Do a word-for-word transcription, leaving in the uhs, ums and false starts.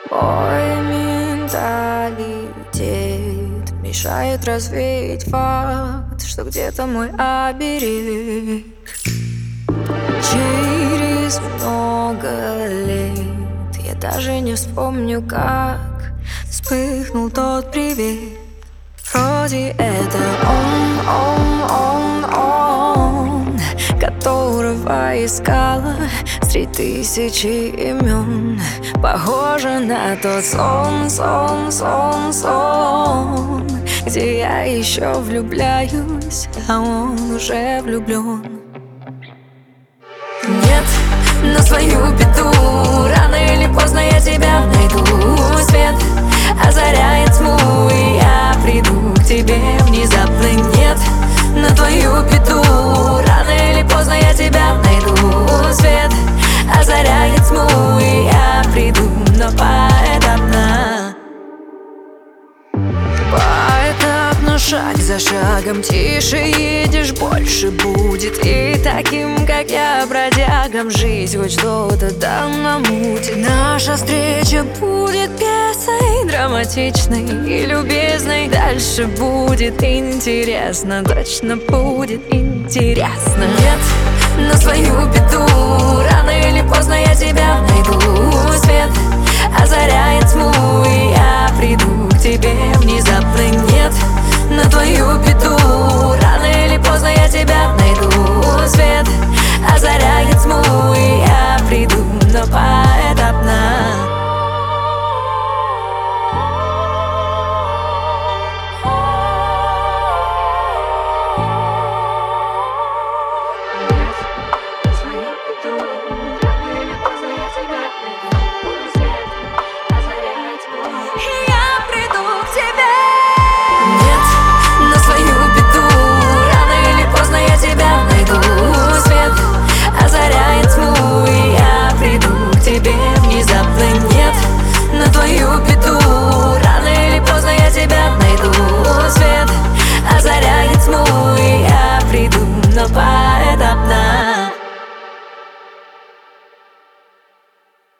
Мой менталитет мешает развеять факт, что где-то мой оберег. Через много лет я даже не вспомню, как вспыхнул тот привет. Вроде это он, он, он, он, которого искала среди тысячи имен. Похоже на тот сон, сон, сон, сон, где я еще влюбляюсь, а он уже влюблен. Нет, на свою беду рано или поздно я тебя найду. Свет озаряет тьму, и я приду к тебе внезапно. Нет, на твою беду рано или поздно я тебя найду. Свет озаряет тьму, и я приду, но поэтапно. Поэтапно, шаг за шагом, тише едешь, больше будет. И таким, как я, бродягам, жизнь хоть что-то там намутит. Наша встреча будет пьесой драматичной и любезной. Дальше будет интересно, точно будет интересно. Нет, на свою беду рано или поздно я тебя найду. Свет